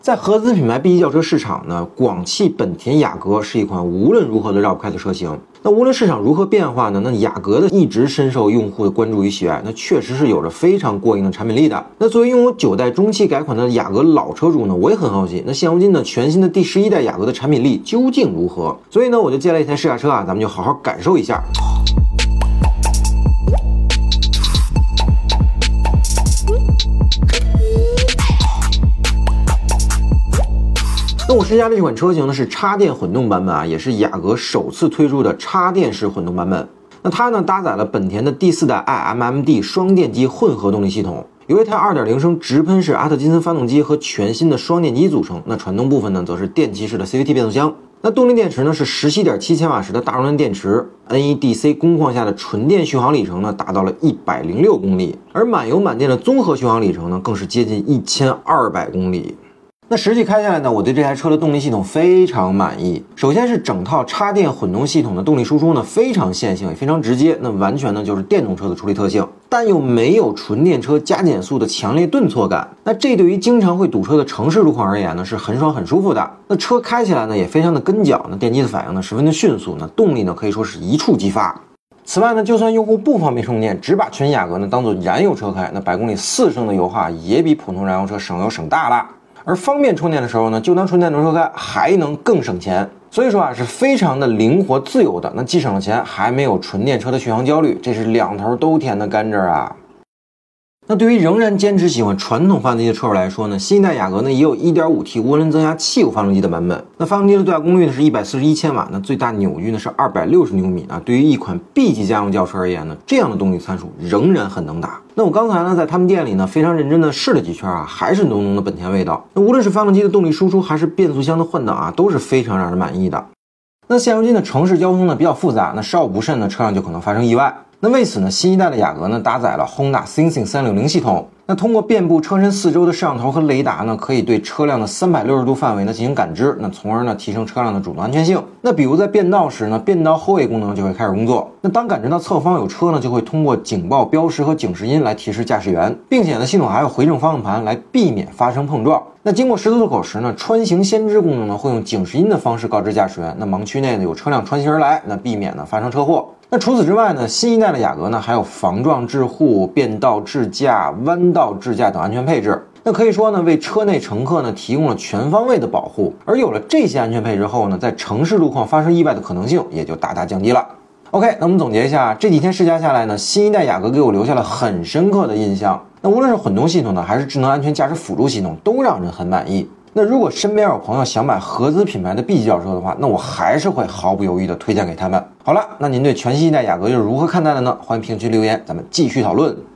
在合资品牌 B 级轿车市场呢，广汽本田雅阁是一款无论如何都绕不开的车型。那无论市场如何变化呢，那雅阁的一直深受用户的关注与喜爱，那确实是有着非常过硬的产品力的。那作为拥有9代中期改款的雅阁老车主呢，我也很好奇，那现如今呢全新的第11代雅阁的产品力究竟如何？所以呢，我就借来一台试驾车啊，咱们就好好感受一下。那我试驾的这款车型呢是插电混动版本啊，也是雅阁首次推出的插电式混动版本。那它呢搭载了本田的第4代 iMMD 双电机混合动力系统，由一台 2.0 升直喷式阿特金森发动机和全新的双电机组成。那传动部分呢则是电气式的 CVT 变速箱。那动力电池呢是 17.7 千瓦时的大容量电池 ，NEDC 工况下的纯电续航里程呢达到了106公里，而满油满电的综合续航里程呢更是接近1200公里。那实际开下来呢，我对这台车的动力系统非常满意。首先是整套插电混动系统的动力输出呢非常线性也非常直接，那完全呢就是电动车的处理特性，但又没有纯电车加减速的强烈顿挫感。那这对于经常会堵车的城市路况而言呢是很爽很舒服的。那车开起来呢也非常的跟脚，那电机的反应呢十分的迅速，那动力呢可以说是一触即发。此外呢，就算用户不方便充电，只把全雅阁呢当做燃油车开，那百公里4升的油耗也比普通燃油车省油省大了。而方便充电的时候呢，就当纯电动车开，还能更省钱。所以说啊，是非常的灵活自由的。那既省了钱，还没有纯电车的续航焦虑，这是两头都甜的甘蔗啊。那对于仍然坚持喜欢传统发动机的车主来说呢，新一代雅阁呢也有 1.5T 涡轮增压汽油发动机的版本。那发动机的最大功率呢是141千瓦，那最大扭矩呢是260牛米啊。对于一款 B 级家用轿车而言呢，这样的动力参数仍然很能打。那我刚才呢在他们店里呢非常认真的试了几圈啊，还是浓浓的本田味道。那无论是发动机的动力输出还是变速箱的换挡啊，都是非常让人满意的。那现如今的城市交通呢比较复杂，那稍有不慎呢车上就可能发生意外。那为此呢，新一代的雅阁呢搭载了 Honda Sensing 360系统。那通过遍布车身4周的摄像头和雷达呢，可以对车辆的360度范围呢进行感知，那从而呢提升车辆的主动安全性。那比如在变道时呢，变道后位功能就会开始工作。那当感知到侧方有车呢，就会通过警报标识和警示音来提示驾驶员，并且呢系统还有回正方向盘来避免发生碰撞。那经过十字路口时呢，穿行先知功能呢会用警示音的方式告知驾驶员，那盲区内呢有车辆穿行而来，那避免呢发生车祸。那除此之外呢，新一代的雅阁呢还有防撞致护、变道智驾、弯道智驾等安全配置。那可以说呢，为车内乘客呢提供了全方位的保护。而有了这些安全配置后呢，在城市路况发生意外的可能性也就大大降低了。OK， 那我们总结一下，这几天试驾下来呢，新一代雅阁给我留下了很深刻的印象。那无论是混动系统呢，还是智能安全驾驶辅助系统，都让人很满意。那如果身边有朋友想买合资品牌的 B 级轿车的话，那我还是会毫不犹豫的推荐给他们。好了，那您对全新一代雅阁又是如何看待的呢？欢迎评论区留言，咱们继续讨论。